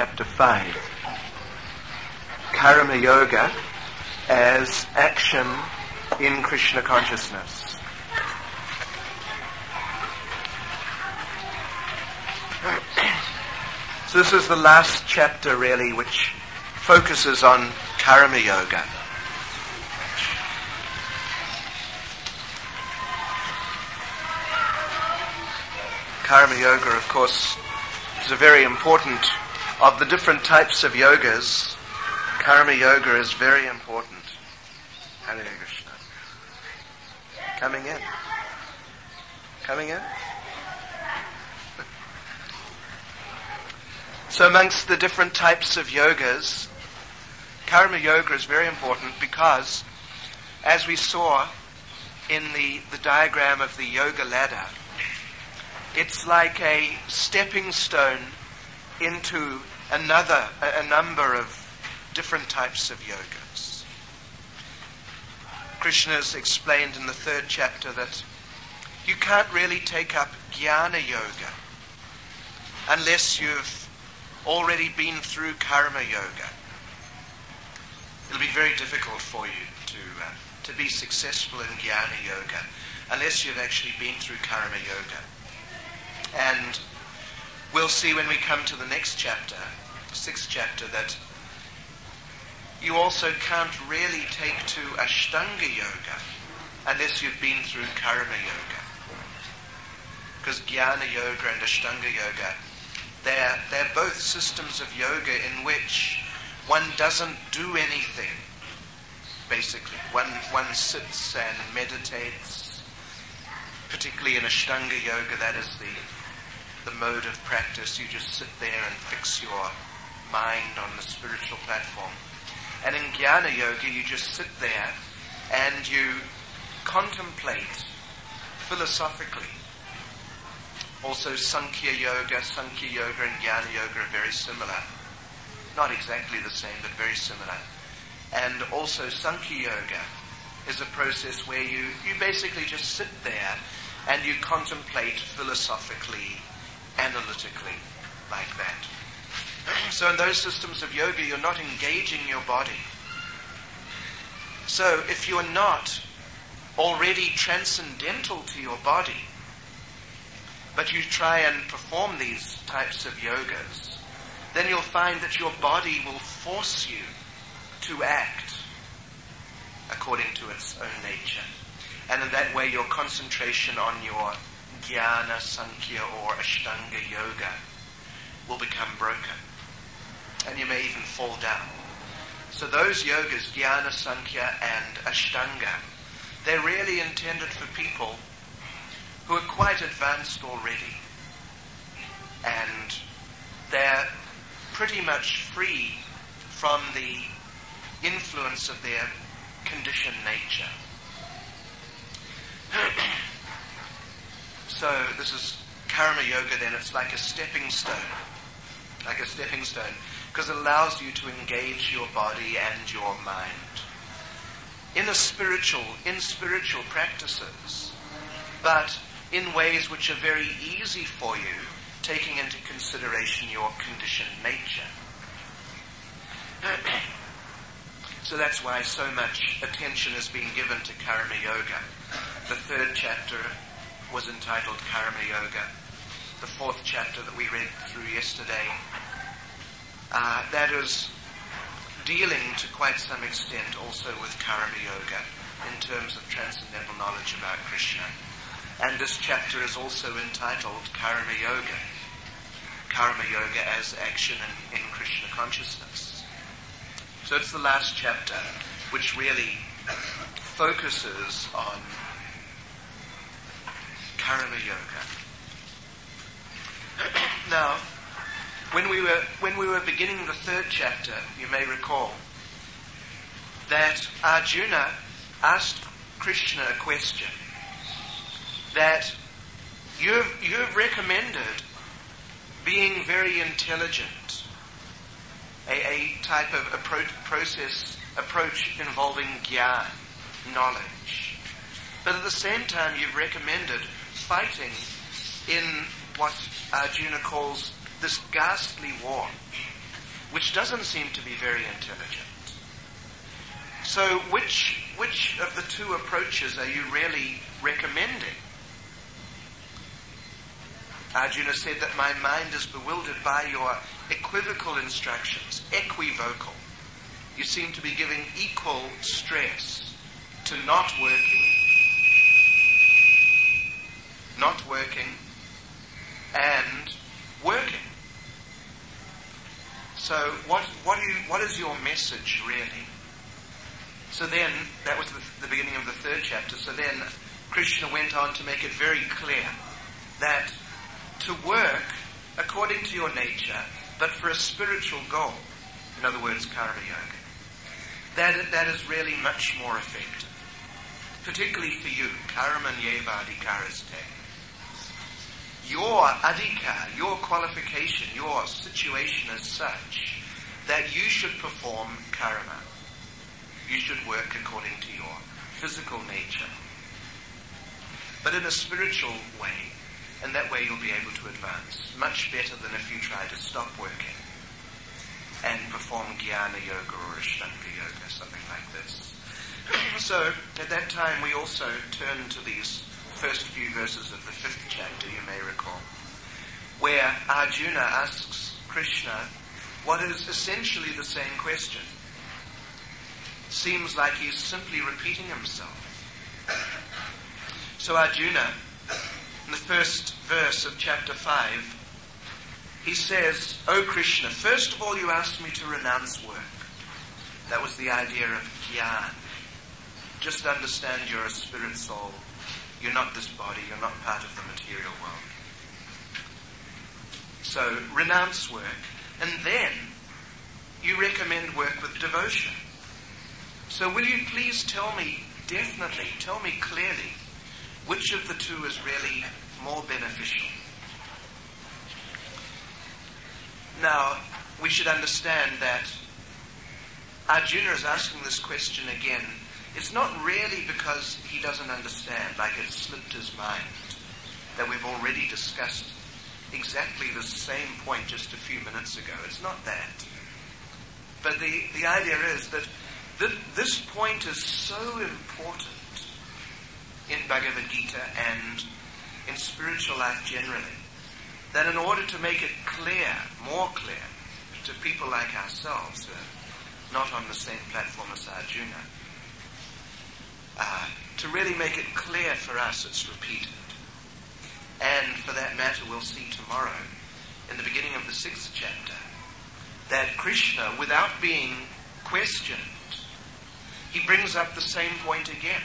chapter 5. Karma Yoga as action in Krishna consciousness. So this is the last chapter really which focuses on Karma Yoga. Karma Yoga, of course, is a very important, of the different types of yogas, Karma Yoga is very important. Hare Krishna. Coming in. Coming in. So amongst the different types of yogas, Karma Yoga is very important because, as we saw in the diagram of the yoga ladder, it's like a stepping stone into a number of different types of yogas. Krishna's explained in the 3rd chapter that you can't really take up Jnana Yoga unless you've already been through Karma Yoga. It'll be very difficult for you to be successful in Jnana Yoga unless you've actually been through Karma Yoga. And we'll see when we come to the next chapter, the 6th chapter, that you also can't really take to Ashtanga Yoga unless you've been through Karma Yoga. Because Jnana Yoga and Ashtanga Yoga, they're both systems of yoga in which one doesn't do anything, basically. One sits and meditates, particularly in Ashtanga Yoga, that is the mode of practice. You just sit there and fix your mind on the spiritual platform. And in Jnana Yoga, you just sit there and you contemplate philosophically. Also Sankhya Yoga and Jnana Yoga are very similar. Not exactly the same, but very similar. And also Sankhya Yoga is a process where you basically just sit there and you contemplate philosophically, analytically, like that. So in those systems of yoga, you're not engaging your body. So if you're not already transcendental to your body, but you try and perform these types of yogas, then you'll find that your body will force you to act according to its own nature. And in that way, your concentration on your Jnana, Sankhya or Ashtanga Yoga will become broken. And you may even fall down. So those yogas, Jnana, Sankhya and Ashtanga, they're really intended for people who are quite advanced already. And they're pretty much free from the influence of their conditioned nature. So this is Karma Yoga then. It's like a stepping stone. Because it allows you to engage your body and your mind in spiritual practices, but in ways which are very easy for you, taking into consideration your conditioned nature. So that's why so much attention is being given to Karma Yoga. The 3rd chapter was entitled Karma Yoga. The 4th chapter that we read through yesterday, that is dealing to quite some extent also with Karma Yoga in terms of transcendental knowledge about Krishna. And this chapter is also entitled Karma Yoga. Karma Yoga as action in Krishna consciousness. So it's the last chapter which really focuses on Karma Yoga. Now, when we were beginning the 3rd chapter, you may recall that Arjuna asked Krishna a question, that you've recommended being very intelligent, a type of approach involving jnana, knowledge. But at the same time, you've recommended fighting in what Arjuna calls this ghastly war. which doesn't seem to be very intelligent. So which of the two approaches are you really recommending? Arjuna said that my mind is bewildered by your equivocal instructions, equivocal. You seem to be giving equal stress to not working, and working. So what is your message really? So then, that was the beginning of the third chapter. So then Krishna went on to make it very clear that to work according to your nature, but for a spiritual goal, in other words, karma yoga, that is really much more effective. Particularly for you, karamanyeva adhikaraste. Your adhikar, your qualification, your situation is such that you should perform karma. You should work according to your physical nature. But in a spiritual way, and that way you'll be able to advance. Much better than if you try to stop working and perform jnana yoga or ashtanga yoga, something like this. So, at that time we also turn to these first few verses of the 5th chapter, you may recall, where Arjuna asks Krishna what is essentially the same question. Seems like he's simply repeating himself. So Arjuna, in the first verse of chapter 5, he says, "O Krishna, first of all you asked me to renounce work." That was the idea of jnana. Just understand you're a spirit soul. You're not this body. You're not part of the material world. So renounce work. And then you recommend work with devotion. So will you please tell me clearly, which of the two is really more beneficial? Now, we should understand that Arjuna is asking this question again. It's not really because he doesn't understand, like it slipped his mind, that we've already discussed exactly the same point just a few minutes ago. It's not that. But the idea is that this point is so important in Bhagavad Gita and in spiritual life generally, that in order to make it clear, more clear, to people like ourselves who are not on the same platform as Arjuna, to really make it clear for us, it's repeated. And for that matter, we'll see tomorrow, in the beginning of the 6th chapter, that Krishna, without being questioned, he brings up the same point again.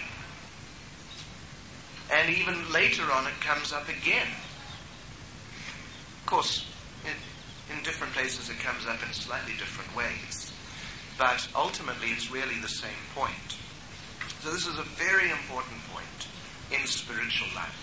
And even later on it comes up again. Of course, in different places it comes up in slightly different ways. But ultimately it's really the same point. So this is a very important point in spiritual life.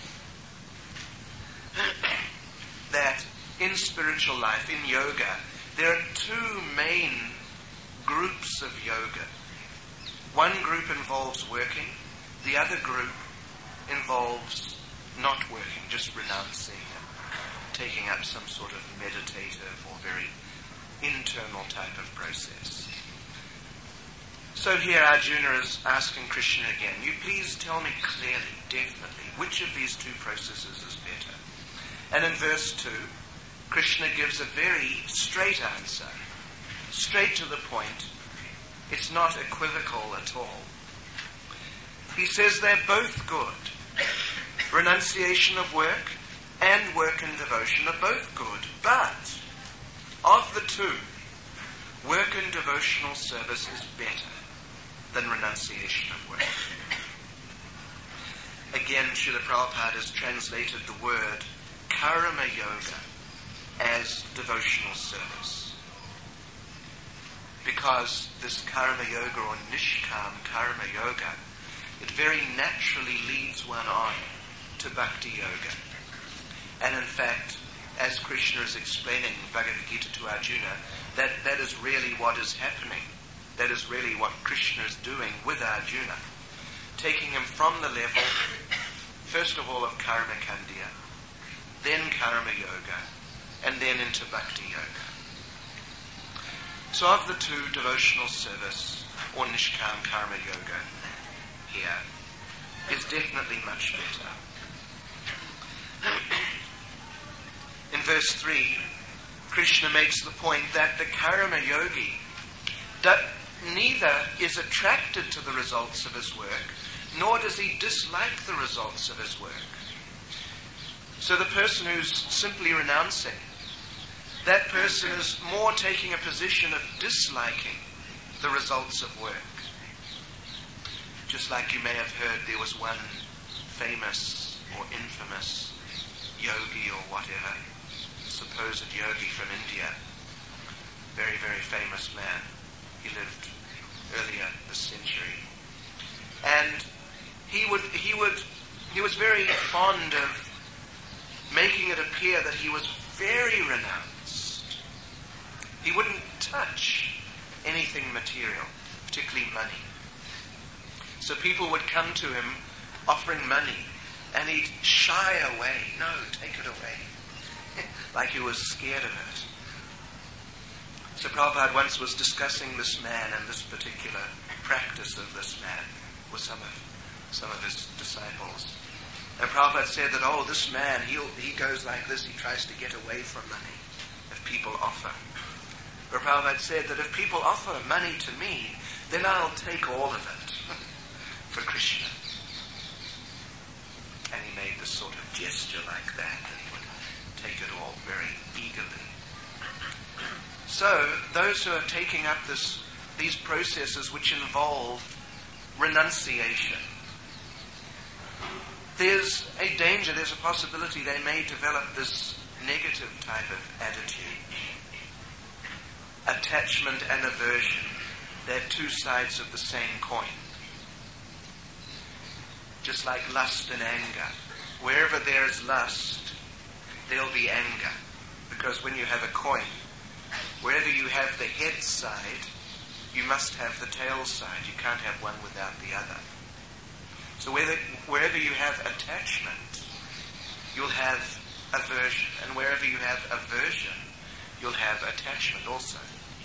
That in spiritual life, in yoga, there are two main groups of yoga. One group involves working, the other group involves not working, just renouncing and taking up some sort of meditative or very internal type of process. So here Arjuna is asking Krishna again, you please tell me clearly, definitely, which of these two processes is better? And in verse 2, Krishna gives a very straight answer, straight to the point. It's not equivocal at all. He says they're both good. Renunciation of work and work and devotion are both good. But of the two, work and devotional service is better than renunciation of work. Again, Srila Prabhupada has translated the word karma yoga as devotional service. Because this karma yoga or nishkam karma yoga, it very naturally leads one on to bhakti yoga. And in fact, as Krishna is explaining Bhagavad Gita to Arjuna, that is really what is happening. That is really what Krishna is doing with Arjuna. Taking him from the level, first of all, of karma kandya, then karma yoga, and then into bhakti yoga. So of the two, devotional service or Nishkam Karma Yoga here is definitely much better. In verse 3, Krishna makes the point that the Karma Yogi neither is attracted to the results of his work, nor does he dislike the results of his work. So the person who's simply renouncing, that person is more taking a position of disliking the results of work. Just like you may have heard, there was one famous or infamous yogi or whatever, supposed yogi from India, very, very famous man. He lived earlier this century. And he was very fond of making it appear that he was very renounced. He wouldn't touch anything material, particularly money. So people would come to him offering money, and he'd shy away. No, take it away. Like he was scared of it. So Prabhupada once was discussing this man and this particular practice of this man with some of his disciples. And Prabhupada said that, this man, he goes like this, he tries to get away from money if people offer. But Prabhupada said that if people offer money to me, then I'll take all of it for Krishna. And he made this sort of gesture like that he would take it all very eagerly. So, those who are taking up these processes which involve renunciation, there's a danger, there's a possibility they may develop this negative type of attitude. Attachment and aversion, they're two sides of the same coin. Just like lust and anger. Wherever there is lust, there'll be anger. Because when you have a coin, wherever you have the head side, you must have the tail side. You can't have one without the other. So wherever you have attachment, you'll have aversion. And wherever you have aversion, you'll have attachment also.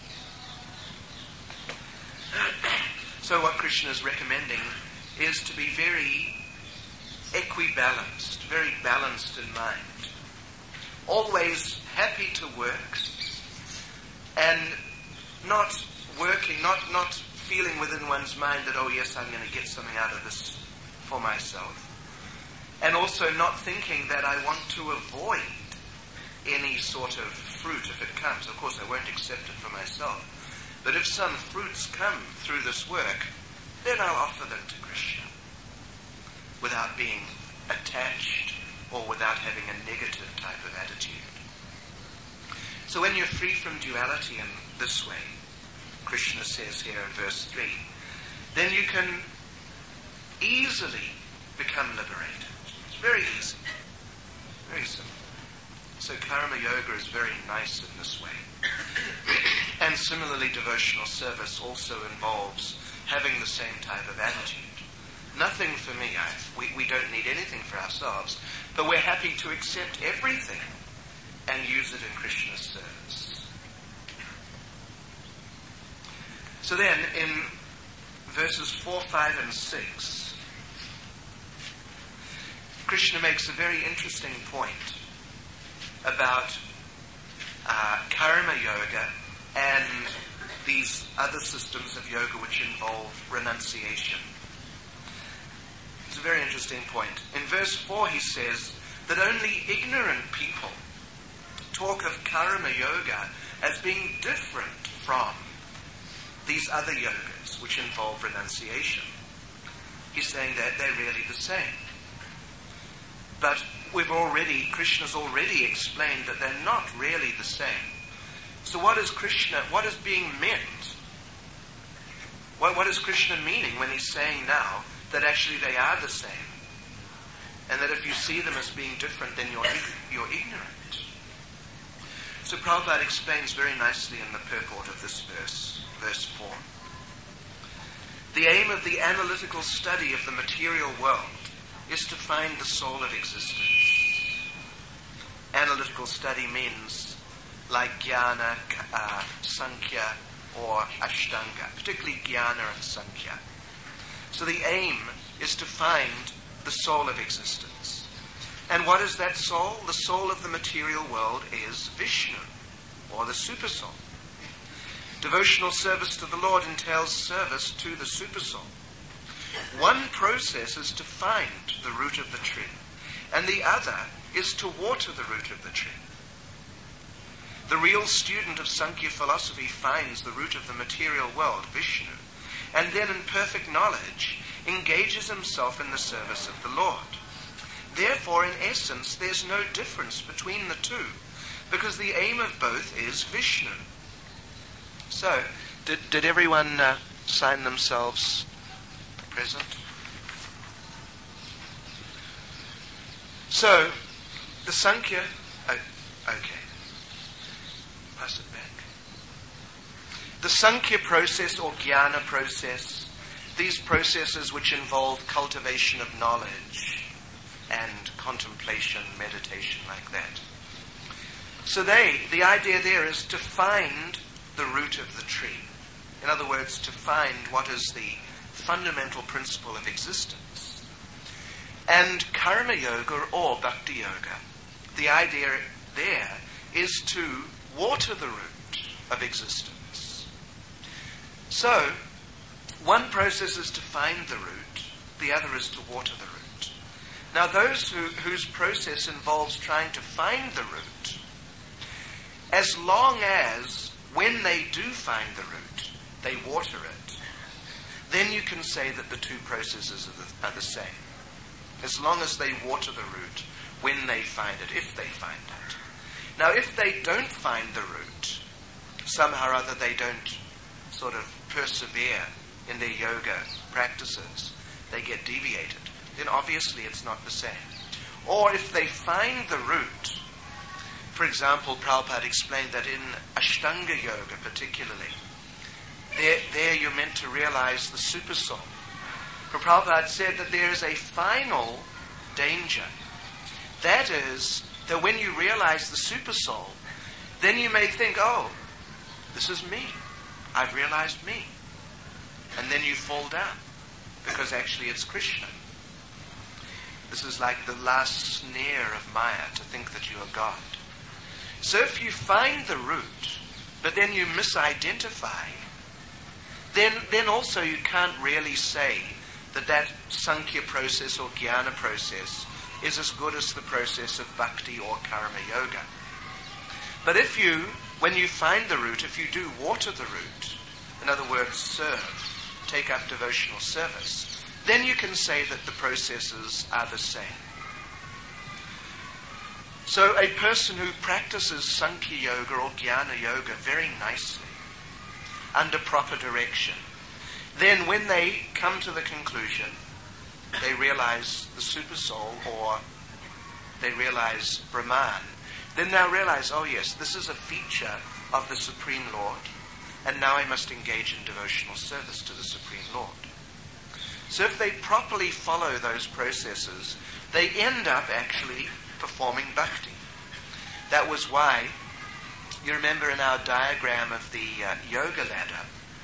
So what Krishna is recommending is to be very equibalanced, very balanced in mind. Always happy to work and not working, not feeling within one's mind that, yes, I'm going to get something out of this for myself. And also not thinking that I want to avoid any sort of fruit if it comes. Of course, I won't accept it for myself. But if some fruits come through this work, then I'll offer them to Krishna without being attached or without having a negative type of attitude. So when you're free from duality in this way, Krishna says here in verse 3, then you can easily become liberated. It's very easy. Very simple. So Karma Yoga is very nice in this way. And similarly, devotional service also involves having the same type of attitude. Nothing for me. We don't need anything for ourselves, but we're happy to accept everything and use it in Krishna's service. So then, in verses 4, 5, and 6, Krishna makes a very interesting point about Karma Yoga and these other systems of yoga which involve renunciation. It's a very interesting point. In verse 4 he says that only ignorant people talk of Karma Yoga as being different from these other yogas which involve renunciation. He's saying that they're really the same. But Krishna's already explained that they're not really the same. So what is being meant? What is Krishna meaning when he's saying now that actually they are the same? And that if you see them as being different, then you're ignorant. So Prabhupada explains very nicely in the purport of this verse 4. The aim of the analytical study of the material world is to find the soul of existence. Analytical study means like jnana, sankhya, or Ashtanga, particularly Jnana and Sankhya. So the aim is to find the soul of existence. And what is that soul? The soul of the material world is Vishnu, or the Supersoul. Devotional service to the Lord entails service to the Supersoul. One process is to find the root of the tree, and the other is to water the root of the tree. The real student of Sankhya philosophy finds the root of the material world, Vishnu, and then in perfect knowledge engages himself in the service of the Lord. Therefore, in essence, there's no difference between the two, because the aim of both is Vishnu. So, did everyone sign themselves present? So, the Sankhya... Oh, okay. Pass it back. The Sankhya process or Jnana process, these processes which involve cultivation of knowledge and contemplation, meditation like that. So the idea there is to find the root of the tree. In other words, to find what is the fundamental principle of existence. And Karma Yoga or Bhakti Yoga, the idea there is to water the root of existence. So, one process is to find the root, the other is to water the root. Now those whose process involves trying to find the root, as long as when they do find the root, they water it, then you can say that the two processes are the same. As long as they water the root when they find it, if they find it. Now, if they don't find the root, somehow or other they don't sort of persevere in their yoga practices, they get deviated, then obviously it's not the same. Or if they find the root, for example, Prabhupada explained that in Ashtanga Yoga particularly, there you're meant to realize the Supersoul. For Prabhupada said that there is a final danger. That is, that when you realize the Supersoul, then you may think, oh, this is me. I've realized me. And then you fall down, because actually it's Krishna. This is like the last snare of Maya, to think that you are God. So if you find the root, but then you misidentify, then also you can't really say that Sankhya process or Jnana process is as good as the process of Bhakti or Karma Yoga. But if you, when you find the root, if you do water the root, in other words, serve, take up devotional service, then you can say that the processes are the same. So a person who practices Sankhya Yoga or Jnana Yoga very nicely, under proper direction, then when they come to the conclusion, they realize the Supersoul or they realize Brahman, then they'll realize, oh yes, this is a feature of the Supreme Lord, and now I must engage in devotional service to the Supreme Lord. So if they properly follow those processes, they end up actually performing bhakti. That was why, you remember in our diagram of the yoga ladder,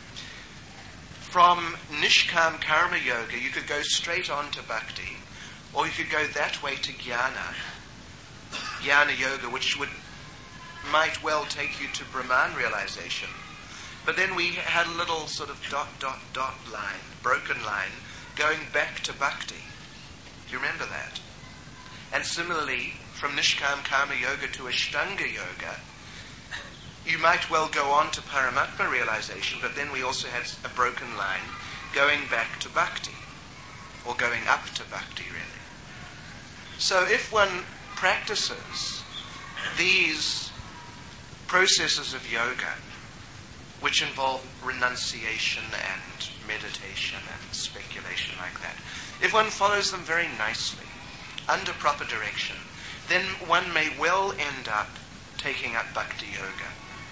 from Nishkam Karma Yoga you could go straight on to bhakti, or you could go that way to Jnana Yoga, which might well take you to Brahman realization. But then we had a little sort of ... line, broken line, going back to bhakti. Do you remember that? And similarly, from Nishkam Karma Yoga to Ashtanga Yoga, you might well go on to Paramatma realization, but then we also had a broken line going back to bhakti, or going up to bhakti, really. So if one practices these processes of yoga, which involve renunciation and meditation and speculation like that, if one follows them very nicely, under proper direction, then one may well end up taking up bhakti yoga.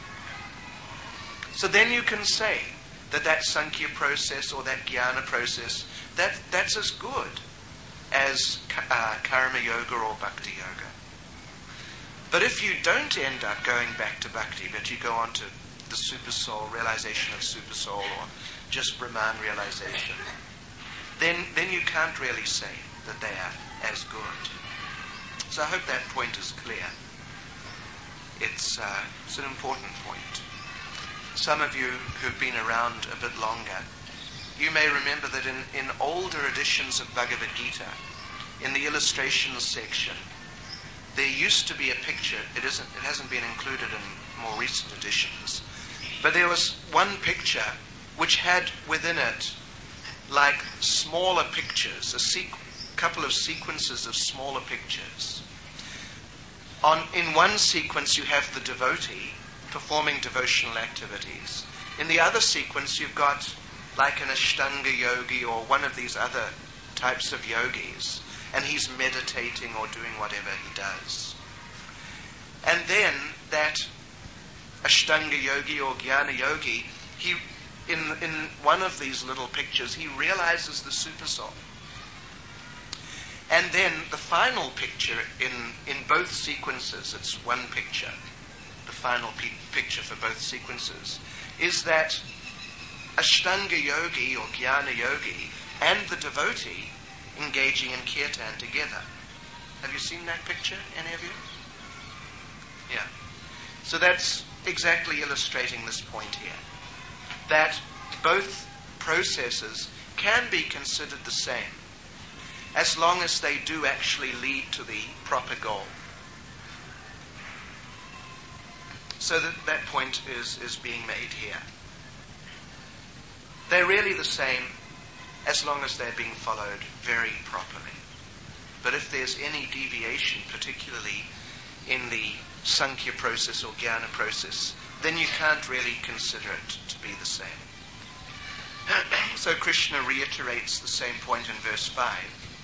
So then you can say that Sankhya process or that Jnana process, that's as good as Karma Yoga or Bhakti Yoga. But if you don't end up going back to Bhakti, but you go on to the the super soul, realization of super soul, or just Brahman realization, then you can't really say that they are as good. So I hope that point is clear. It's an important point. Some of you who've been around a bit longer, you may remember that in older editions of Bhagavad Gita, in the illustrations section, there used to be a picture. It hasn't been included in more recent editions, but there was one picture which had within it like smaller pictures, a couple of sequences of smaller pictures. In one sequence you have the devotee performing devotional activities. In the other sequence you've got like an Ashtanga yogi or one of these other types of yogis, and he's meditating or doing whatever he does. And then that Ashtanga yogi or Jnana yogi, he in one of these little pictures, he realizes the super soul. And then the final picture in both sequences, it's one picture, the final picture for both sequences, is that Ashtanga yogi or Jnana yogi and the devotee engaging in kirtan together. Have you seen that picture, any of you? Yeah. So that's exactly illustrating this point here, that both processes can be considered the same as long as they do actually lead to the proper goal. So that point is being made here. They're really the same as long as they're being followed very properly. But if there's any deviation, particularly in the Sankhya process or Jnana process, then you can't really consider it to be the same. So Krishna reiterates the same point in verse 5.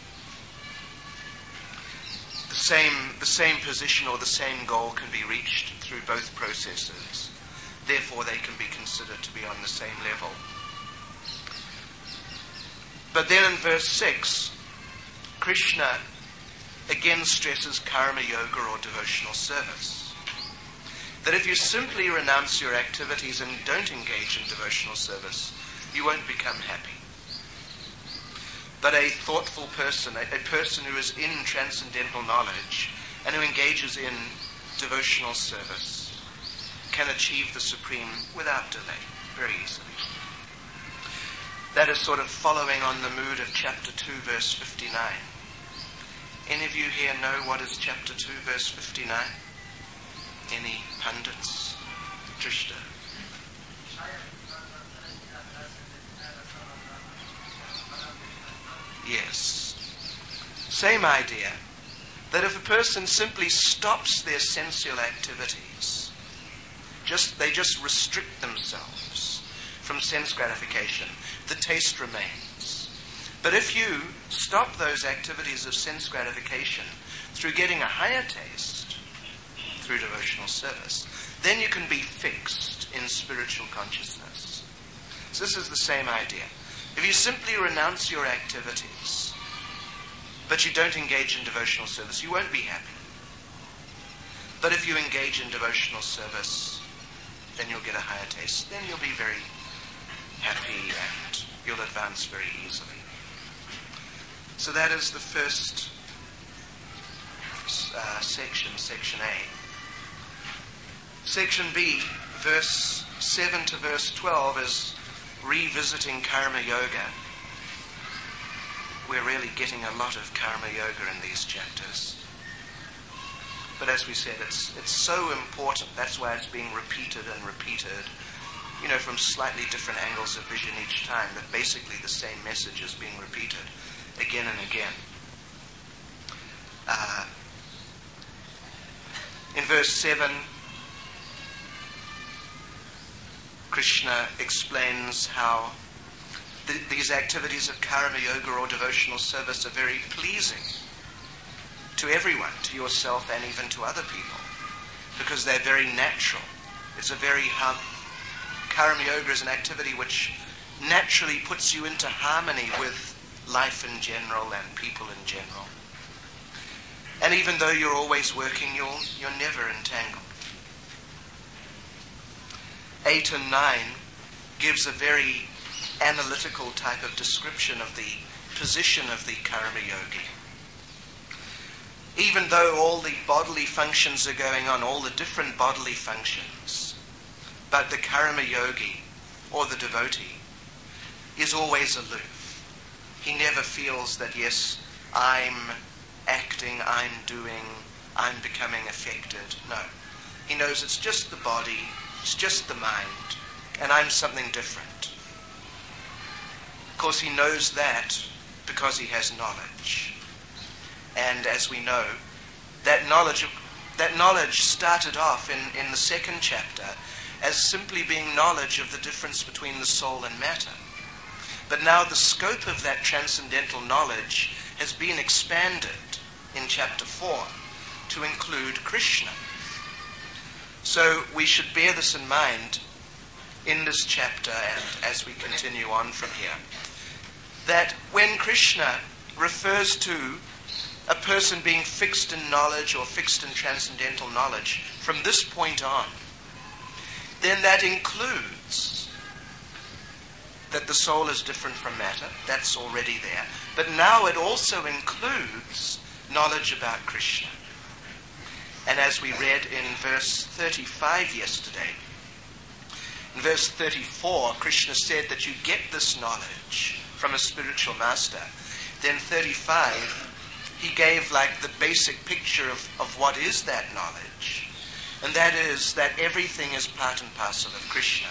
The same position or the same goal can be reached through both processes. Therefore, they can be considered to be on the same level. But then in verse 6, Krishna again stresses karma yoga or devotional service. That if you simply renounce your activities and don't engage in devotional service, you won't become happy. But a thoughtful person, a person who is in transcendental knowledge and who engages in devotional service, can achieve the supreme without delay, very easily. That is sort of following on the mood of chapter 2, verse 59. Any of you here know what is chapter 2, verse 59? Any pundits? Trishta. Yes. Same idea. That if a person simply stops their sensual activities, they just restrict themselves from sense gratification, the taste remains. But if you stop those activities of sense gratification through getting a higher taste, through devotional service, then you can be fixed in spiritual consciousness. So this is the same idea. If you simply renounce your activities, but you don't engage in devotional service, you won't be happy. But if you engage in devotional service, then you'll get a higher taste. Then you'll be very happy and you'll advance very easily. So that is the first section, section A. Section B, verse 7 to verse 12 is revisiting karma yoga. We're really getting a lot of karma yoga in these chapters. But as we said, it's so important. That's why it's being repeated and repeated, from slightly different angles of vision each time, but basically the same message is being repeated again and again. In verse 7, Krishna explains how these activities of karma yoga or devotional service are very pleasing to everyone, to yourself and even to other people, because they're very natural. It's a very karma yoga is an activity which naturally puts you into harmony with life in general and people in general. And even though you're always working, you're never entangled. 8 and 9 gives a very analytical type of description of the position of the Karma Yogi. Even though all the bodily functions are going on, all the different bodily functions, but the Karma Yogi, or the devotee, is always aloof. He never feels that, yes, I'm acting, I'm doing, I'm becoming affected. No. He knows it's just the body, it's just the mind, and I'm something different. Of course, he knows that because he has knowledge. And as we know, that knowledge started off in the second chapter as simply being knowledge of the difference between the soul and matter. But now the scope of that transcendental knowledge has been expanded in chapter 4 to include Krishna. So we should bear this in mind in this chapter and as we continue on from here, that when Krishna refers to a person being fixed in knowledge or fixed in transcendental knowledge from this point on, then that includes that the soul is different from matter. That's already there. But now it also includes knowledge about Krishna. And as we read in verse 35 yesterday, in verse 34, Krishna said that you get this knowledge from a spiritual master. Then 35, he gave like the basic picture of what is that knowledge. And that is that everything is part and parcel of Krishna.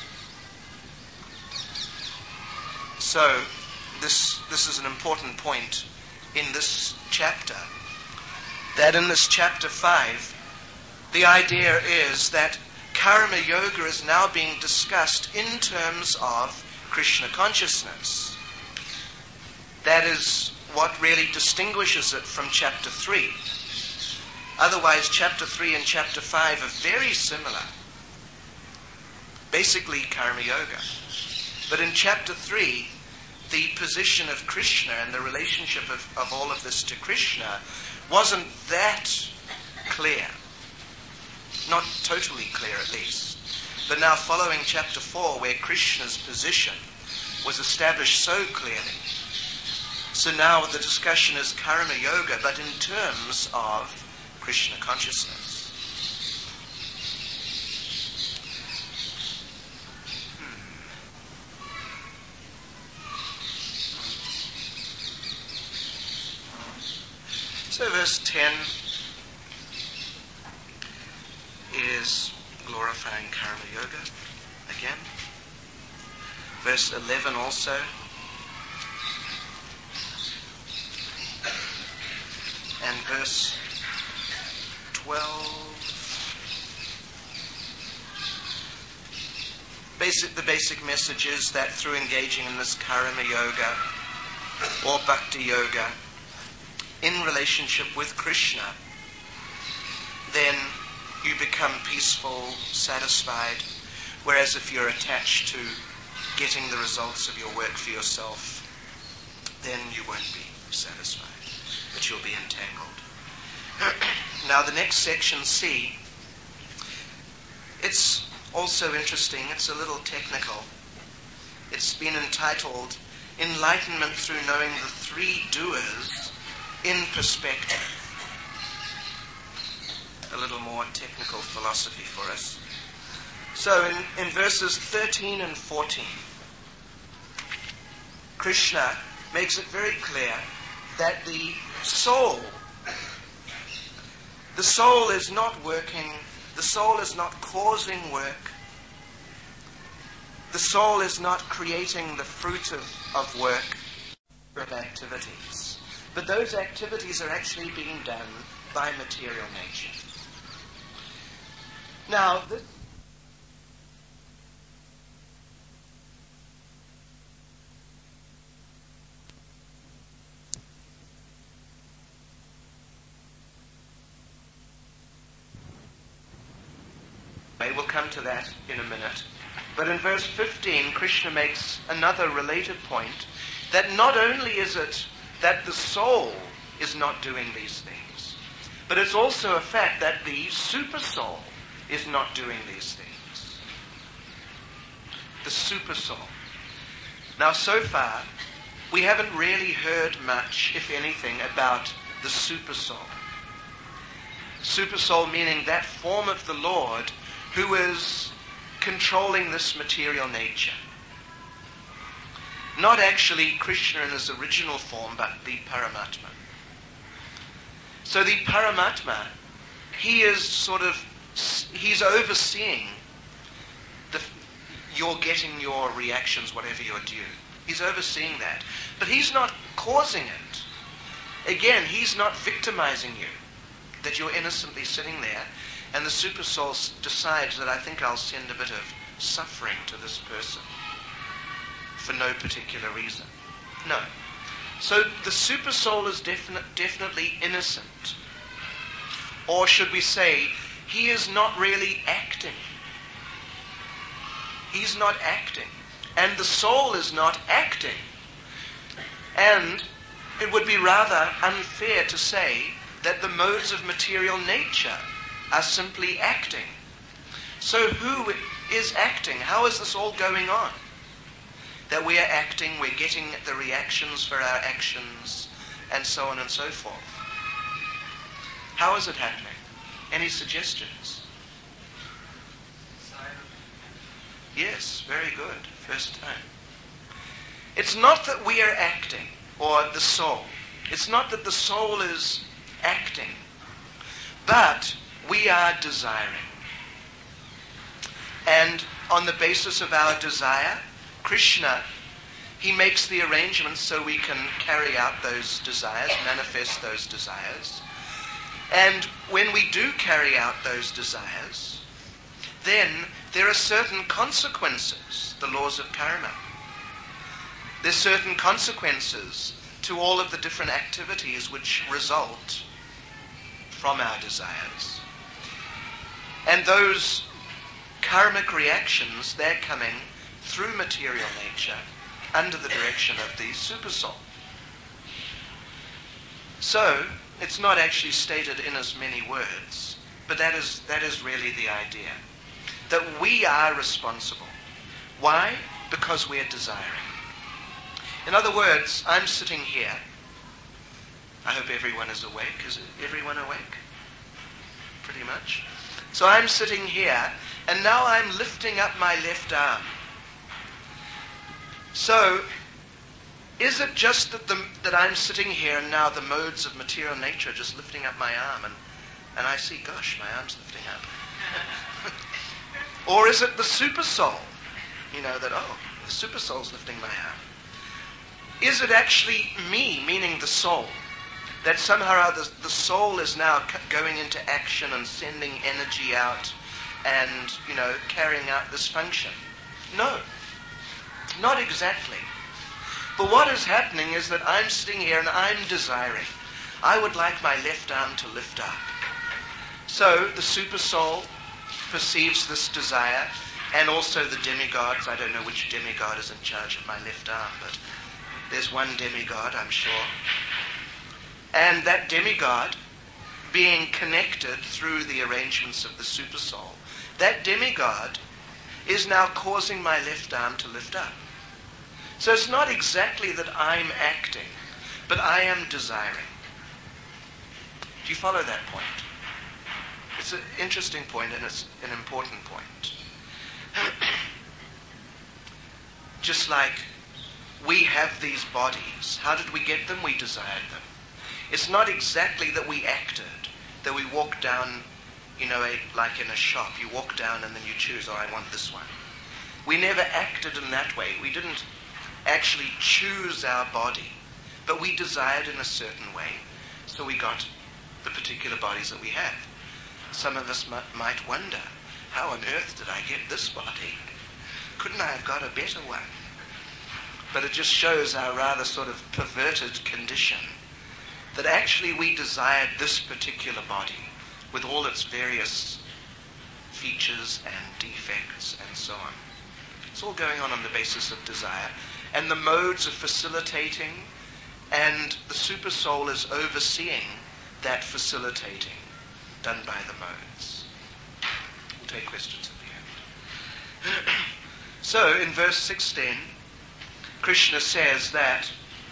So, this is an important point in this chapter. That in this chapter 5, the idea is that Karma Yoga is now being discussed in terms of Krishna consciousness. That is what really distinguishes it from chapter 3. Otherwise, chapter 3 and chapter 5 are very similar. Basically, Karma Yoga. But in chapter 3, the position of Krishna and the relationship of all of this to Krishna wasn't that clear. Not totally clear, at least. But now following chapter 4, where Krishna's position was established so clearly, so now the discussion is Karma Yoga, but in terms of Krishna consciousness. So verse 10 is glorifying Karma Yoga again. Verse 11 also. And verse 12. The basic message is that through engaging in this Karma Yoga or Bhakti Yoga in relationship with Krishna, then you become peaceful, satisfied, whereas if you're attached to getting the results of your work for yourself, then you won't be satisfied, but you'll be entangled. Now the next section, C, it's also interesting, it's a little technical. It's been entitled Enlightenment Through Knowing the Three Doers in Perspective. A little more technical philosophy for us. So in verses 13 and 14, Krishna makes it very clear that the soul is not working, the soul is not causing work, the soul is not creating the fruit of work, of activities. But those activities are actually being done by material nature. Now, this we'll come to that in a minute. But in verse 15, Krishna makes another related point, that not only is it that the soul is not doing these things, but it's also a fact that the super soul is not doing these things. the super soul. Now, so far, we haven't really heard much, if anything, about the super soul. Super soul meaning that form of the Lord who is controlling this material nature. Not actually Krishna in his original form, but the Paramatma. So the Paramatma, he's overseeing you're getting your reactions, whatever you're due. He's overseeing that. But he's not causing it. Again, he's not victimizing you. That you're innocently sitting there, and the super soul decides that I think I'll send a bit of suffering to this person for no particular reason. No. So the super soul is definitely innocent. Or should we say, he is not really acting. He's not acting. And the soul is not acting. And it would be rather unfair to say that the modes of material nature are simply acting. So who is acting? How is this all going on? That we are acting, we're getting the reactions for our actions, and so on and so forth. How is it happening? Any suggestions? Yes, very good. First time. It's not that we are acting, or the soul. It's not that the soul is acting, but we are desiring. And on the basis of our desire, Krishna, he makes the arrangements so we can carry out those desires, manifest those desires. And when we do carry out those desires, then there are certain consequences, the laws of karma. There's certain consequences to all of the different activities which result from our desires. And those karmic reactions, they're coming through material nature under the direction of the super soul. So, it's not actually stated in as many words, but that is really the idea. That we are responsible. Why? Because we're desiring. In other words, I'm sitting here. I hope everyone is awake. Is everyone awake? Pretty much. So I'm sitting here, and now I'm lifting up my left arm. So, is it just that I'm sitting here and now the modes of material nature are just lifting up my arm and I see, gosh, my arm's lifting up? Or is it the super soul? The super soul's lifting my arm. Is it actually me, meaning the soul, that somehow or other the soul is now going into action and sending energy out and, carrying out this function? No, not exactly. But what is happening is that I'm sitting here and I'm desiring. I would like my left arm to lift up. So the super soul perceives this desire, and also the demigods. I don't know which demigod is in charge of my left arm, but there's one demigod, I'm sure. And that demigod, being connected through the arrangements of the super soul, that demigod is now causing my left arm to lift up. So it's not exactly that I'm acting, but I am desiring. Do you follow that point? It's an interesting point, and it's an important point. Just like we have these bodies. How did we get them? We desired them. It's not exactly that we acted, that we walked down, like in a shop. You walk down and then you choose, I want this one. We never acted in that way. We didn't actually choose our body, but we desired in a certain way, so we got the particular bodies that we have. Some of us might wonder, how on earth did I get this body? Couldn't I have got a better one? But it just shows our rather sort of perverted condition, that actually we desired this particular body with all its various features and defects and so on. It's all going on the basis of desire. And the modes of facilitating, and the super soul is overseeing that facilitating done by the modes. We'll take questions at the end. So in verse 16, Krishna says that,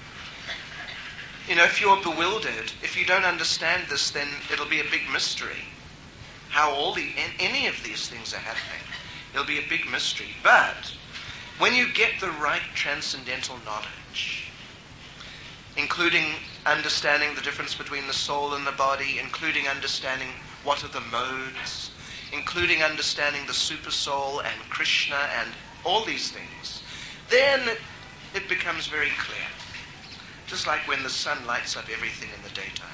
if you're bewildered, if you don't understand this, then it'll be a big mystery how any of these things are happening. It'll be a big mystery. But when you get the right transcendental knowledge, including understanding the difference between the soul and the body, including understanding what are the modes, including understanding the super soul and Krishna and all these things, then it becomes very clear. Just like when the sun lights up everything in the daytime.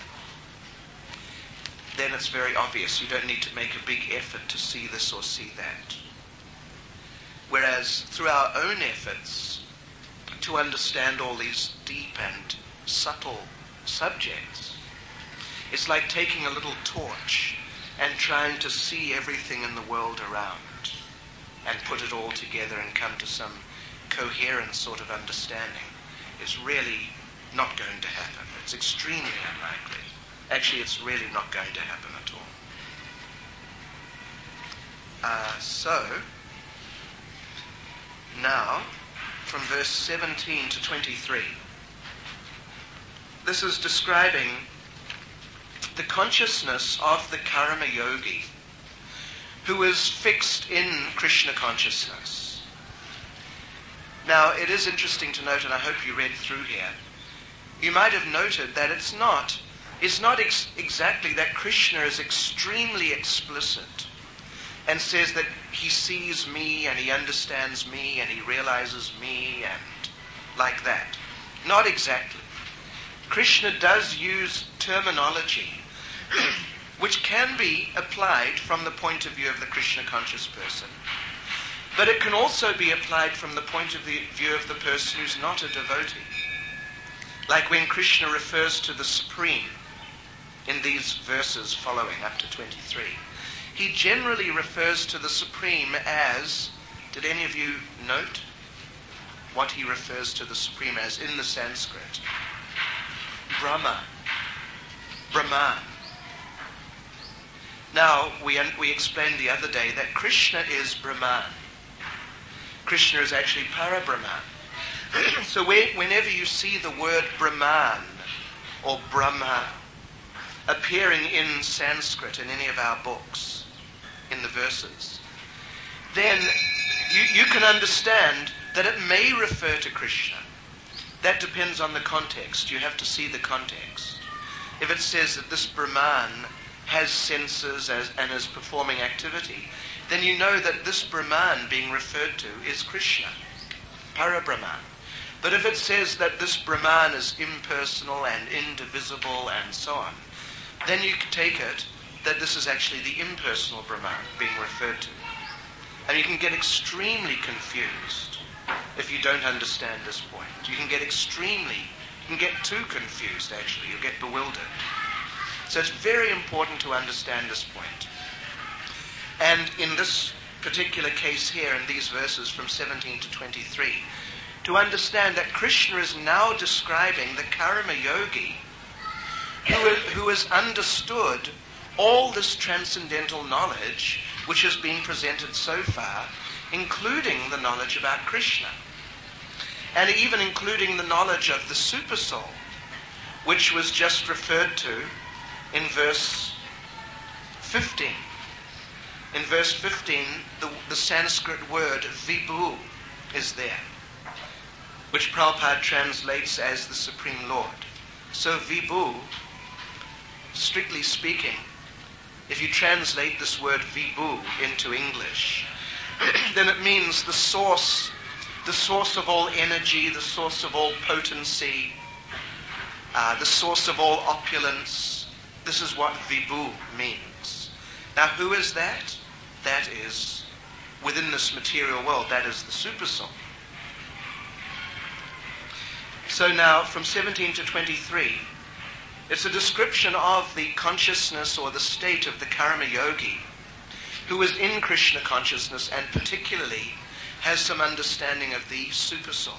Then it's very obvious. You don't need to make a big effort to see this or see that. Whereas through our own efforts to understand all these deep and subtle subjects, it's like taking a little torch and trying to see everything in the world around and put it all together and come to some coherent sort of understanding. It's really not going to happen. It's extremely unlikely. Actually, it's really not going to happen at all. So, now, from verse 17 to 23, this is describing the consciousness of the Karma Yogi who is fixed in Krishna consciousness. Now, it is interesting to note, and I hope you read through here, you might have noted that it's not exactly that Krishna is extremely explicit and says that he sees me and he understands me and he realizes me and like that. Not exactly. Krishna does use terminology which can be applied from the point of view of the Krishna conscious person. But it can also be applied from the point of view of the person who's not a devotee. Like when Krishna refers to the Supreme in these verses following up to 23. He generally refers to the Supreme as, did any of you note what he refers to the Supreme as in the Sanskrit? Brahman. Now, we explained the other day that Krishna is Brahman. Krishna is actually Parabrahman. So whenever you see the word Brahman or Brahma appearing in Sanskrit in any of our books, in the verses, then you can understand that it may refer to Krishna. That depends on the context. You have to see the context. If it says that this Brahman has senses and is performing activity, then you know that this Brahman being referred to is Krishna, Parabrahman. But if it says that this Brahman is impersonal and indivisible and so on, then you can take it that this is actually the impersonal Brahman being referred to. And you can get extremely confused if you don't understand this point. You can get too confused actually. You'll get bewildered. So it's very important to understand this point. And in this particular case here, in these verses from 17 to 23, to understand that Krishna is now describing the Karma Yogi who has understood all this transcendental knowledge which has been presented so far, including the knowledge about Krishna, and even including the knowledge of the super soul, which was just referred to in verse 15. In verse 15, the Sanskrit word vibhu is there, which Prabhupada translates as the Supreme Lord. So vibhu, strictly speaking, if you translate this word vibhu into English, then it means the source of all energy, the source of all potency, the source of all opulence. This is what vibhu means. Now, who is that? That is, within this material world, that is the super soul. So now, from 17 to 23, it's a description of the consciousness or the state of the Karma Yogi who is in Krishna consciousness and particularly has some understanding of the super soul.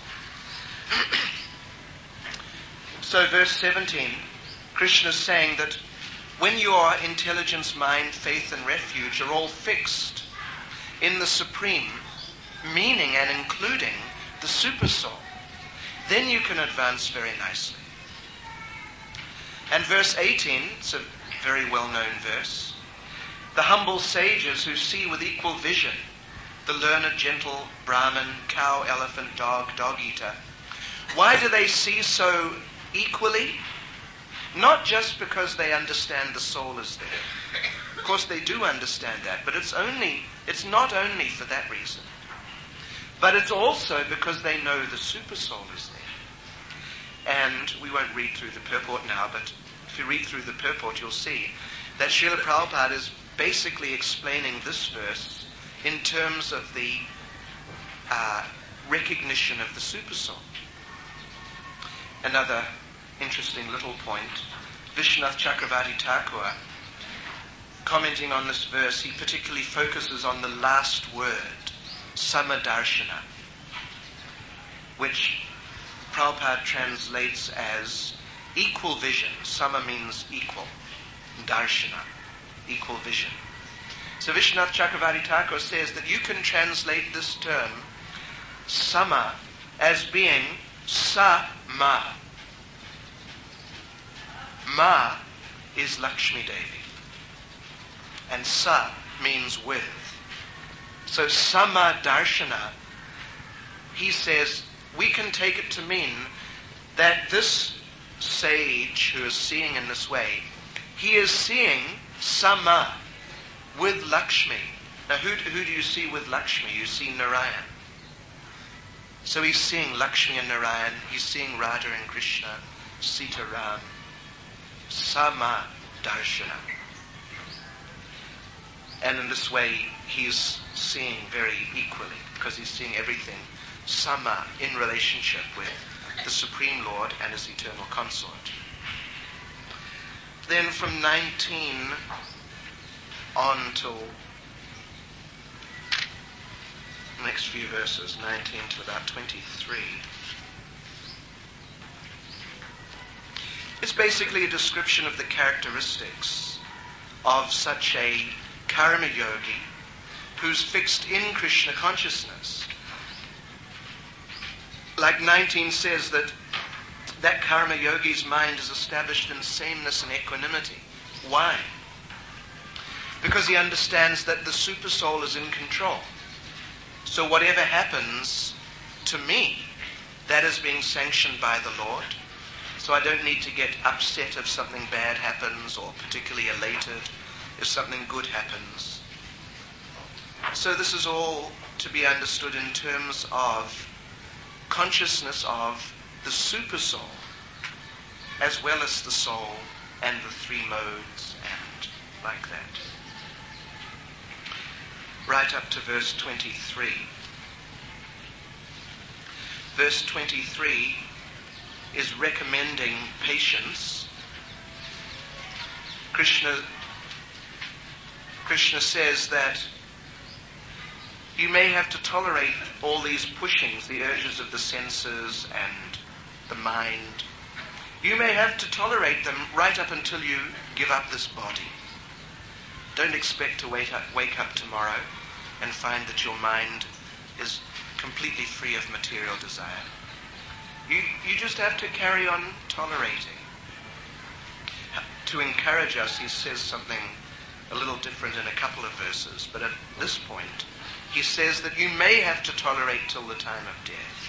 So verse 17, Krishna is saying that when your intelligence, mind, faith and refuge are all fixed in the Supreme, meaning and including the supersoul, then you can advance very nicely. And verse 18, it's a very well-known verse. The humble sages who see with equal vision, the learned, gentle Brahmin, cow, elephant, dog, dog-eater. Why do they see so equally? Not just because they understand the soul is there. Of course they do understand that, but it's not only for that reason. But it's also because they know the supersoul is there. And we won't read through the purport now, but if you read through the purport, you'll see that Srila Prabhupada is basically explaining this verse in terms of the recognition of the supersoul. Another interesting little point, Vishwanath Chakravarti Thakur, commenting on this verse, he particularly focuses on the last word, Samadarshana, which Prabhupada translates as equal vision. Sama means equal, darshana, equal vision. So Vishwanath Chakravarti Thakur says that you can translate this term, sama, as being sa-ma. Ma is Lakshmi Devi, and sa means with. So sama darshana, he says, we can take it to mean that this sage who is seeing in this way, he is seeing sama with Lakshmi. Now who do you see with Lakshmi? You see Narayan. So he's seeing Lakshmi and Narayan, he's seeing Radha and Krishna, Sita Ram. Sama darshana. And in this way, he's seeing very equally, because he's seeing everything sama in relationship with the Supreme Lord and his eternal consort. Then from 19 on till the next few verses, 19 to about 23, it's basically a description of the characteristics of such a karma yogi who's fixed in Krishna consciousness. Like 19 says that karma yogi's mind is established in sameness and equanimity. Why? Because he understands that the supersoul is in control. So whatever happens to me, that is being sanctioned by the Lord. So I don't need to get upset if something bad happens, or particularly elated if something good happens. So this is all to be understood in terms of consciousness of the supersoul, as well as the soul and the three modes and like that. Right up to verse 23. Verse 23 is recommending patience. Krishna says that you may have to tolerate all these pushings, the urges of the senses and the mind. You may have to tolerate them right up until you give up this body. Don't expect to wake up tomorrow and find that your mind is completely free of material desire. You just have to carry on tolerating. To encourage us, he says something a little different in a couple of verses, but at this point, he says that you may have to tolerate till the time of death.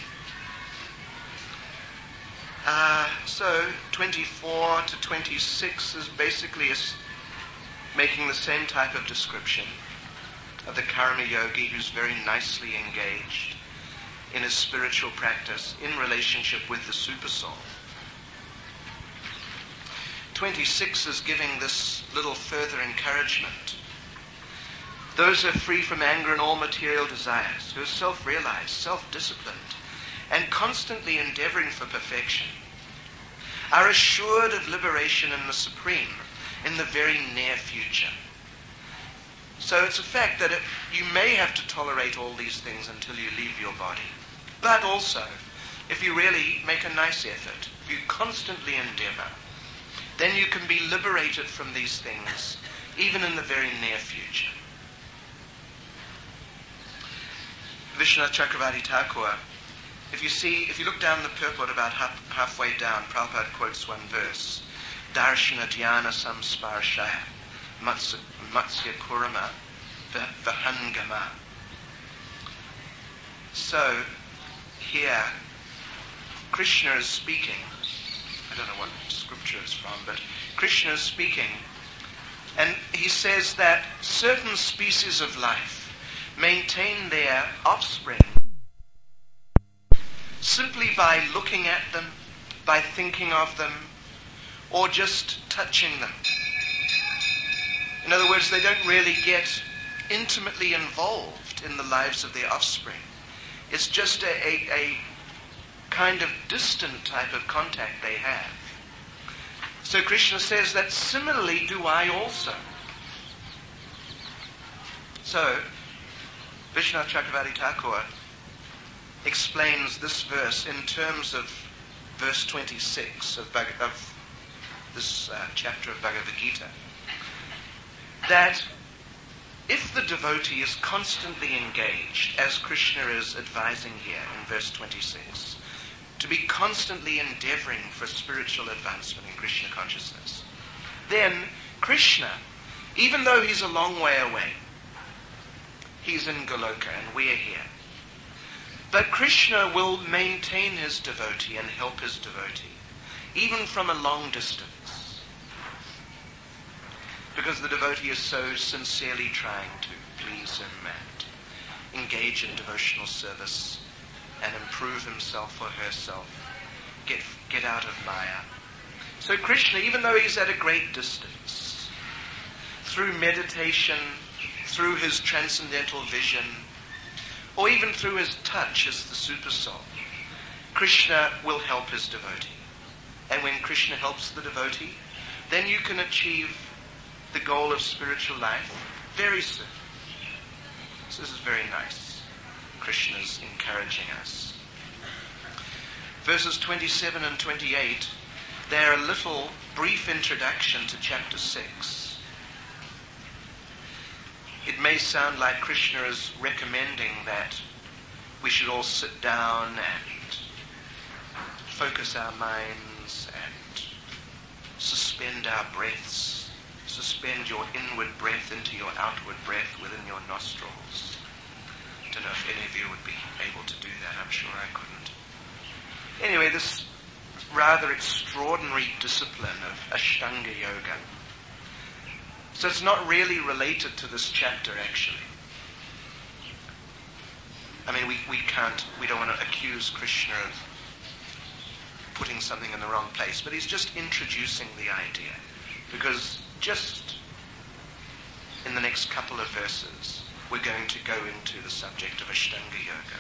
So 24 to 26 is basically making the same type of description of the karma yogi who's very nicely engaged in his spiritual practice in relationship with the supersoul. 26 is giving this little further encouragement. Those who are free from anger and all material desires, who are self-realized, self-disciplined, and constantly endeavoring for perfection, are assured of liberation in the Supreme in the very near future. So it's a fact that you may have to tolerate all these things until you leave your body. But also, if you really make a nice effort, if you constantly endeavor, then you can be liberated from these things even in the very near future. Vishwanath Chakravarti Thakur, if you look down the purport about halfway down, Prabhupada quotes one verse, Darshana Dhyana Samsparshaya Matsya Kurama Vahangama. So, here, Krishna is speaking, I don't know what scripture it's from, but Krishna is speaking, and he says that certain species of life maintain their offspring simply by looking at them, by thinking of them, or just touching them. In other words, they don't really get intimately involved in the lives of their offspring. It's just a kind of distant type of contact they have. So Krishna says that similarly do I also. So, Vishwanath Chakravarti Thakur explains this verse in terms of verse 26 of this chapter of Bhagavad Gita, that if the devotee is constantly engaged, as Krishna is advising here in verse 26, to be constantly endeavoring for spiritual advancement in Krishna consciousness, then Krishna, even though he's a long way away, he's in Goloka and we're here, but Krishna will maintain his devotee and help his devotee, even from a long distance, because the devotee is so sincerely trying to please him and engage in devotional service and improve himself or herself, get out of Maya. So Krishna, even though he's at a great distance, through meditation, through his transcendental vision, or even through his touch as the super soul, Krishna will help his devotee. And when Krishna helps the devotee, then you can achieve the goal of spiritual life very soon. So this is very nice. Krishna's encouraging us. Verses 27 and 28, they're a little brief introduction to chapter 6. It may sound like Krishna is recommending that we should all sit down and focus our minds and suspend our breaths. Suspend your inward breath into your outward breath within your nostrils. I don't know if any of you would be able to do that. I'm sure I couldn't. Anyway, this rather extraordinary discipline of Ashtanga Yoga. So it's not really related to this chapter, actually. I mean, we don't want to accuse Krishna of putting something in the wrong place, but he's just introducing the idea, because just in the next couple of verses, we're going to go into the subject of Ashtanga Yoga.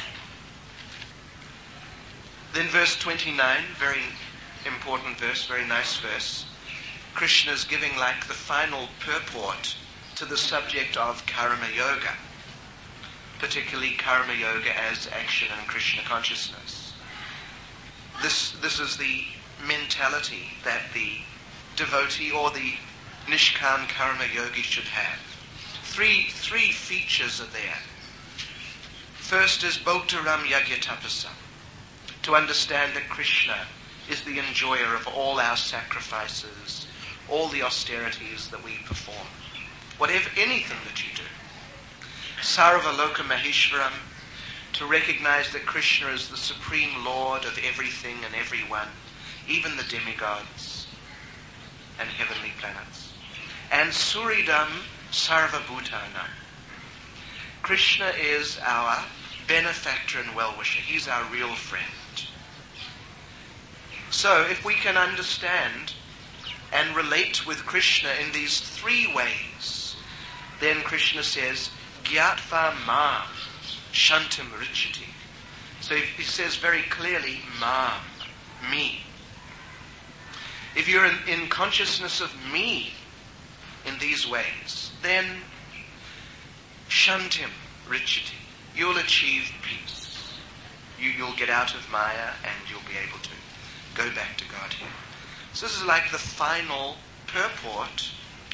Then verse 29, very important verse, very nice verse. Krishna is giving like the final purport to the subject of Karma Yoga, particularly Karma Yoga as action in Krishna consciousness. This is the mentality that the devotee or the Nishkam Karma Yogi should have. Three features are there. First is Bhoktaram Yagyatapasam, to understand that Krishna is the enjoyer of all our sacrifices, all the austerities that we perform, anything that you do. Sarva Loka Maheshwaram, to recognize that Krishna is the supreme Lord of everything and everyone, even the demigods and heavenly planets. And Suridam Sarva Bhutanam. Krishna is our benefactor and well-wisher. He's our real friend. So if we can understand and relate with Krishna in these three ways, then Krishna says, Gyatva Mam Shantam Richati. So he says very clearly, Mam, me. If you're in consciousness of me in these ways, then Shantam Richati, you'll achieve peace. You'll get out of Maya and you'll be able to go back to Godhead. So this is like the final purport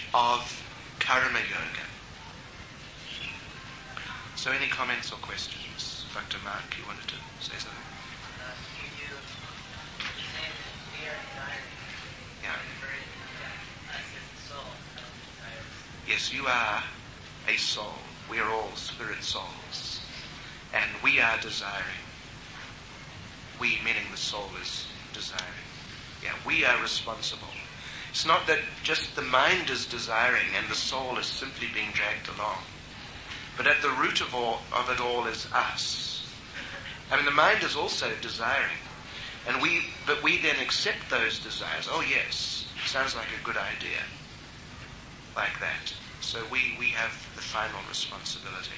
of Karma Yoga. So any comments or questions? Dr. Mark, you wanted to say something? Yes, you are a soul. We are all spirit souls. And we are desiring. We, meaning the soul, is desiring. Yeah, we are responsible. It's not that just the mind is desiring and the soul is simply being dragged along. But at the root of it all is us. I mean, the mind is also desiring. But we then accept those desires. Oh yes, sounds like a good idea. Like that. So we have the final responsibility.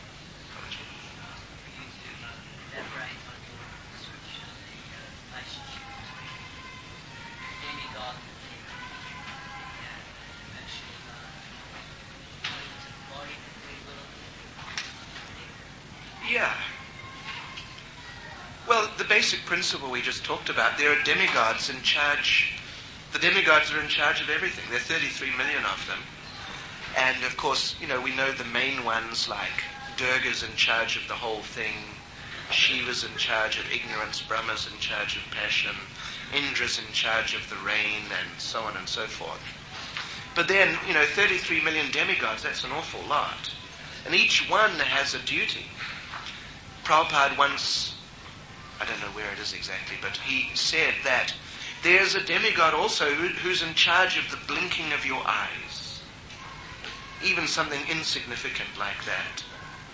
Yeah. Well, the basic principle we just talked about, there are demigods in charge. The demigods are in charge of everything. There are 33 million of them. And of course, we know the main ones like Durga's in charge of the whole thing, Shiva's in charge of ignorance, Brahma's in charge of passion, Indra's in charge of the rain, and so on and so forth. But then, 33 million demigods, that's an awful lot. And each one has a duty. Prabhupada once, I don't know where it is exactly, but he said that there's a demigod also who's in charge of the blinking of your eyes. Even something insignificant like that.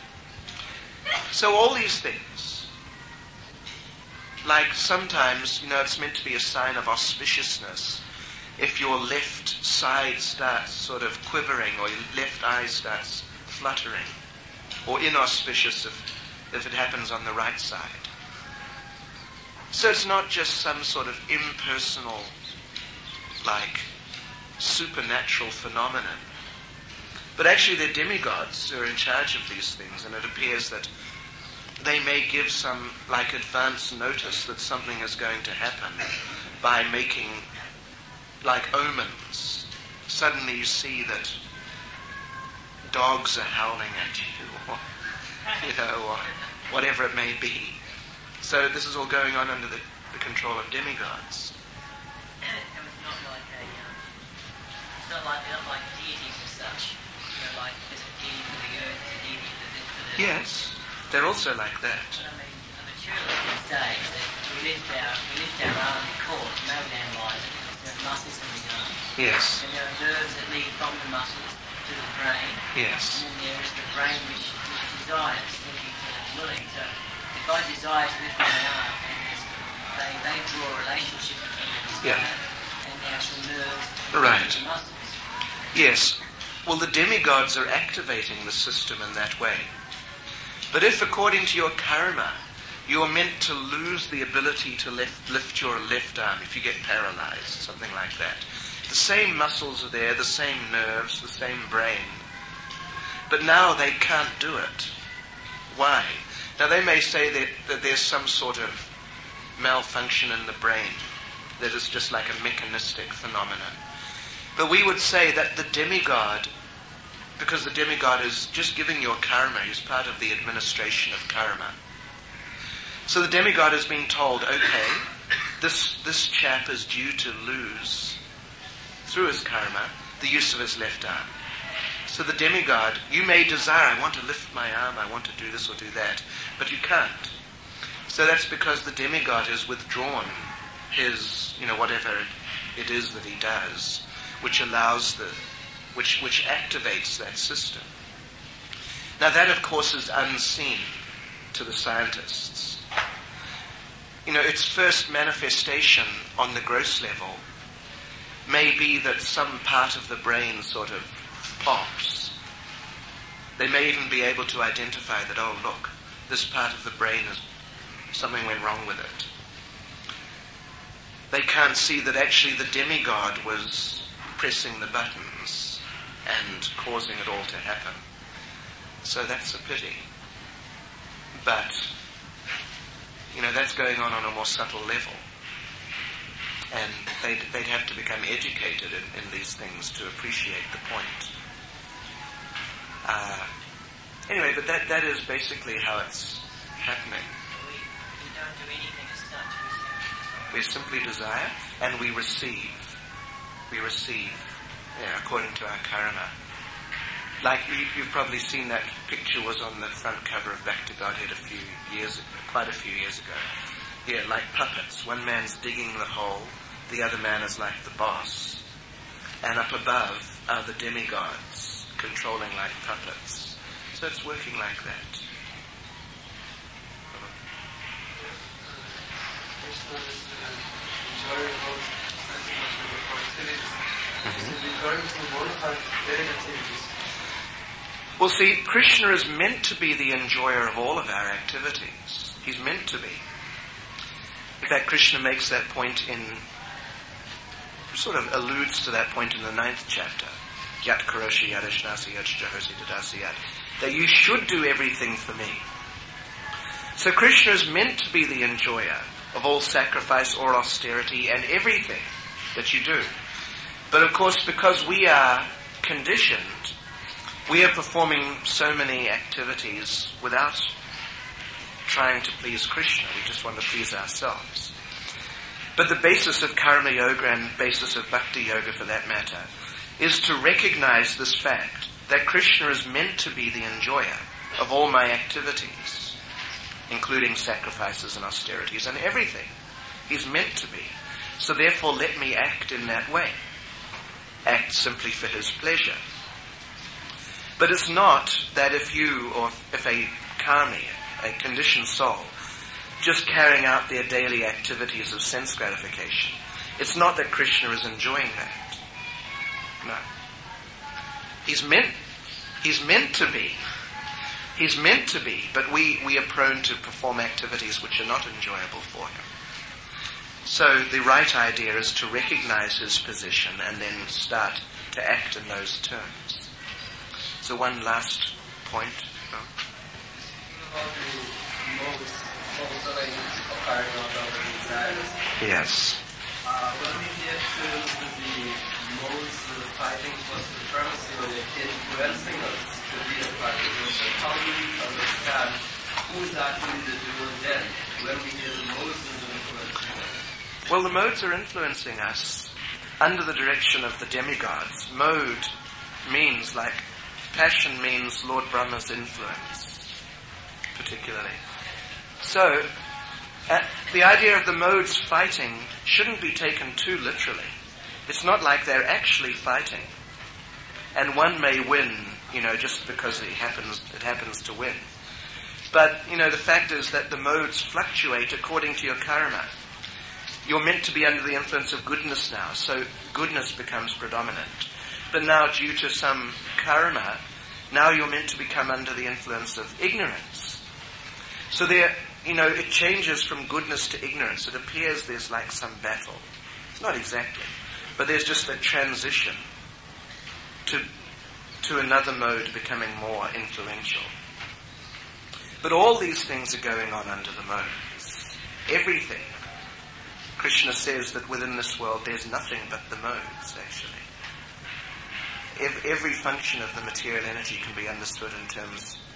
So all these things, like sometimes, it's meant to be a sign of auspiciousness. If your left side starts sort of quivering or your left eye starts fluttering, or inauspicious if it happens on the right side. So it's not just some sort of impersonal, like supernatural phenomenon. But actually they're demigods who are in charge of these things, and it appears that they may give some like advance notice that something is going to happen by making like omens. Suddenly you see that dogs are howling at you, or whatever it may be. So this is all going on under the control of demigods. It's not like deities as such. Like there's a deity for the earth, there's a deity for this, for that. Yes, they're also like that. But I mean, a materialist say that we lift our arm in court, and they would analyse it. There are muscles in the arm. Yes. And there are nerves that lead from the muscles to the brain. Yes. And then there is the brain which desires, thinking, willing. So if I desire to lift my arm, and they draw a relationship between the desire and the actual nerves Right. and the muscles. Yes. Well, the demigods are activating the system in that way. But if, according to your karma, you're meant to lose the ability to lift your left arm, if you get paralyzed, something like that, the same muscles are there, the same nerves, the same brain. But now they can't do it. Why? Now they may say that there's some sort of malfunction in the brain, that is just like a mechanistic phenomenon. But we would say that the demigod, because the demigod is just giving your karma, he's part of the administration of karma. So the demigod is being told, okay, this chap is due to lose, through his karma, the use of his left arm. So the demigod, you may desire, I want to lift my arm, I want to do this or do that, but you can't. So that's because the demigod has withdrawn his, whatever it is that he does, which allows which activates that system. Now that, of course, is unseen to the scientists. Its first manifestation on the gross level may be that some part of the brain sort of pops. They may even be able to identify that, oh look, this part of the brain something went wrong with it. They can't see that actually the demigod was pressing the buttons and causing it all to happen. So that's a pity. But, that's going on a more subtle level. And they'd have to become educated in these things to appreciate the point. Anyway, but that is basically how happening. We don't do anything as such. We simply desire and we receive. We receive, according to our karma. Like you've probably seen that picture was on the front cover of Back to Godhead quite a few years ago. Yeah, like puppets. One man's digging the hole, the other man is like the boss. And up above are the demigods, controlling like puppets. So it's working like that. Well, see, Krishna is meant to be the enjoyer of all of our activities. He's meant to be. In fact, Krishna makes that point sort of alludes to that point in the 9th chapter. Yat karoshi yadashnasi yat jahosi dadasi yat. That you should do everything for me. So Krishna is meant to be the enjoyer of all sacrifice or austerity and everything that you do. But of course, because we are conditioned, we are performing so many activities without trying to please Krishna. We just want to please ourselves. But the basis of karma yoga and basis of bhakti yoga for that matter is to recognize this fact that Krishna is meant to be the enjoyer of all my activities, including sacrifices and austerities and everything. He's meant to be. So therefore let me act in that way. Act simply for his pleasure. But it's not that if a karmi, a conditioned soul, just carrying out their daily activities of sense gratification, it's not that Krishna is enjoying that. No. He's meant to be. He's meant to be, but we are prone to perform activities which are not enjoyable for him. So the right idea is to recognize his position and then start to act in those terms. So one last point. Oh. Yes. When we get to the modes fighting for supremacy or influencing us to be a part of it, how do we understand who is actually the doer then when we hear the modes influencing us? Well, the modes are influencing us under the direction of the demigods. Mode means, like, passion means Lord Brahma's influence, particularly. So, the idea of the modes fighting shouldn't be taken too literally. It's not like they're actually fighting. And one may win, just because it happens to win. But, the fact is that the modes fluctuate according to your karma. You're meant to be under the influence of goodness now, so goodness becomes predominant. But now, due to some karma, now you're meant to become under the influence of ignorance. So it changes from goodness to ignorance. It appears there's like some battle. It's not exactly. But there's just a transition to another mode becoming more influential. But all these things are going on under the modes. Everything. Krishna says that within this world there's nothing but the modes, actually. Every function of the material energy can be understood in terms